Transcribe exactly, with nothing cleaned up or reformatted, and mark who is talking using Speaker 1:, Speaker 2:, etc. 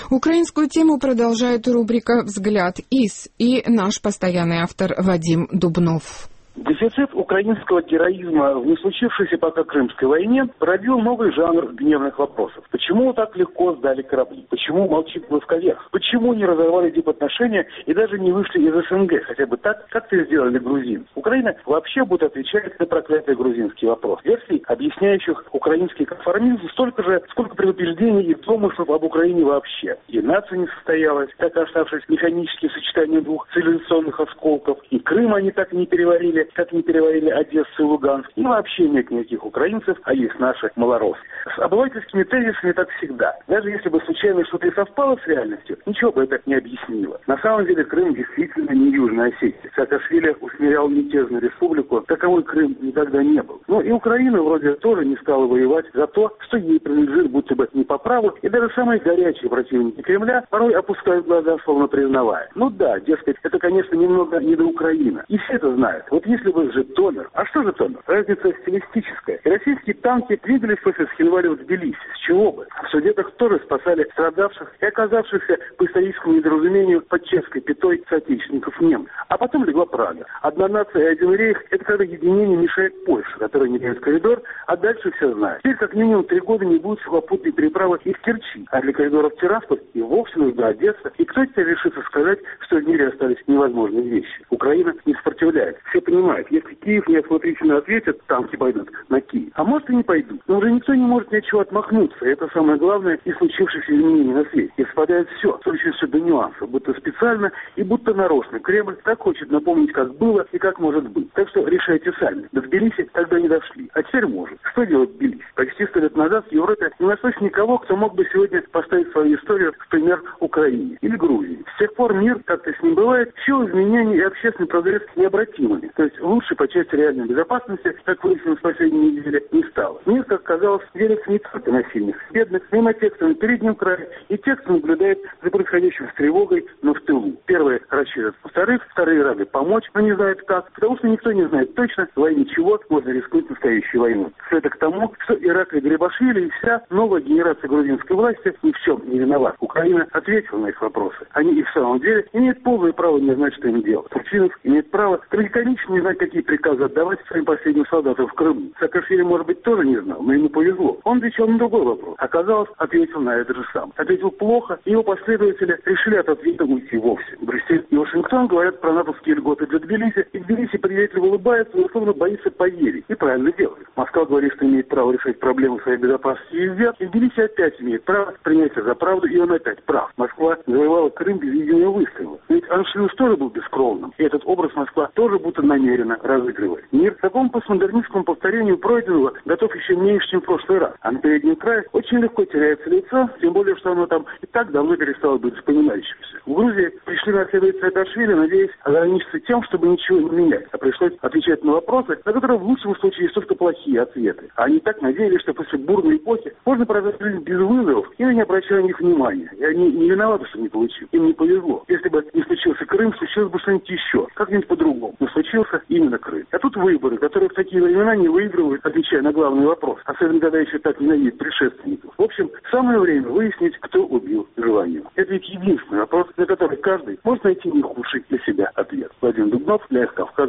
Speaker 1: Украинскую тему продолжает рубрика «Взгляд из» и наш постоянный автор Вадим Дубнов.
Speaker 2: Дефицит украинского героизма в не случившейся пока Крымской войне породил новый жанр гневных вопросов. Почему так легко сдали корабли? Почему молчит Близковерх? Почему не разорвали дипотношения и даже не вышли из СНГ? Хотя бы так, как это сделали грузин. Украина вообще будет отвечать на проклятый грузинский вопрос. Версий, объясняющих украинский конформизм, столько же, сколько предупреждений и домыслов об Украине вообще. И нация не состоялась, так и оставшись механическим сочетанием двух цивилизационных осколков. И Крым они так и не переварили, как не переварили Одессу и Луганск. И вообще нет никаких украинцев, а есть наши малороссы. С обывательскими тезисами так всегда. Даже если бы случайно что-то и совпало с реальностью, ничего бы это не объяснило. На самом деле Крым действительно не Южная Осетия. Саакашвили усмирял мятежную республику, таковой Крым никогда не был. Но и Украина вроде тоже не стала воевать за то, что ей принадлежит, будто бы не по праву, и даже самые горячие противники Кремля порой опускают глаза, словно признавая. Ну да, дескать, это, конечно, немного не до Украины. И все это знают. Вот если бы же Томер. А что же Томер? Разница стилистическая. И российские танки двигались после Схинваля в Тбилиси. С чего бы? В Судетах тоже спасали страдавших и оказавшихся по историческому недоразумению под чешской пятой соотечественников немцев. А потом легла Прага. Одна нация и один рейх – это когда единение мешает Польше, которая не дает коридор, а дальше все знают. Теперь как минимум три года не будет сухопутной переправы из Керчи, а для коридоров Тирасполь и вовсе нужна Одесса. И кто теперь решится сказать, что в мире остались невозможные вещи? Украина не сопротивляется. Все понимают, если Киев неосмотрительно ответит, танки пойдут на Киев. А может и не пойдут. Но уже никто не может ни от чего отмахнуться. Это самое главное из случившихся изменений на свете. И совпадает все, случившееся до нюансов. Будто специально и будто нарочно. Кремль так хочет напомнить, как было и как может быть. Так что решайте сами. До Тбилиси тогда не дошли. А теперь может. Что делать Тбилиси? Почти сто лет назад в Европе не нашлось никого, кто мог бы сегодня поставить свою историю в пример Украине или Грузии. С тех пор мир, как-то с ним бывает, счел изменения и общественный прогресс необратимыми. То есть лучше по части реальной безопасности, как выяснилось в последней неделе, не стало. Мир, как казалось, делится не только на сильных, бедных, мимо тех, на переднем крае, и тех, кто наблюдает за происходящим с тревогой, но в тылу. Первые рассчитывают во-вторых, вторые рады помочь, но не знают как, потому что никто не знает точно, во имя чего можно рискнуть настоящей войной. Все это к тому, что Ираклий Грибашвили и вся новая генерация грузинской власти ни в чем не виноват. Украина ответила на их вопросы. Они и в самом деле имеют полное право не знать, что им делать. Турчинов имеет право трагикомично не знать, какие приказы отдавать своим последним солдатам в Крыму. Саакашвили, может быть, тоже не знал, но ему повезло. Он отвечал на другой вопрос. Оказалось, ответил на это же сам. Ответил плохо, и его последователи решили от ответа уйти вовсе. Брюссель и Вашингтон говорят про натовские льготы для Тбилиси, и Тбилиси приветливо улыбается, но словно боится поверить. И правильно делает. Москва говорит, что имеет право решать проблемы своей безопасности везде, и Тбилиси опять имеет право принять это за правду, и он опять прав. Москва завоевала Крым без единого выстрела. Ведь Аншлюс тоже был бескровным, и этот образ Москва тоже будто намеренно разыгрывает. Мир к такому постмодернистскому повторению пройденного готов еще меньше, чем в прошлый раз. А на переднем крае очень легко теряется лицо, тем более, что оно там и так давно перестало быть запоминающимся. В Грузии пришли наследовать Саакашвили, надеясь ограничиться тем, чтобы ничего не менять. А пришлось отвечать на вопросы, на которые в лучшем случае есть только плохие ответы. А они так надеялись, что после бурной эпохи можно прожить жизнь без вызовов и не обращая на них внимания. И они не виноваты, что не получили. Им не повезло. Если бы не случился Крым, случилось бы что-нибудь еще. Как-нибудь по-другому. Но случился именно Крым. А тут выборы, которые в такие времена не выигрывают, отвечая на главный вопрос. Особенно, когда еще так ненавидят предшественников. В общем, самое время выяснить, кто убил Желаньева. Это ведь единственный вопрос, на который каждый может найти не худший для себя ответ. Владимир Дубнов, для Кавказ.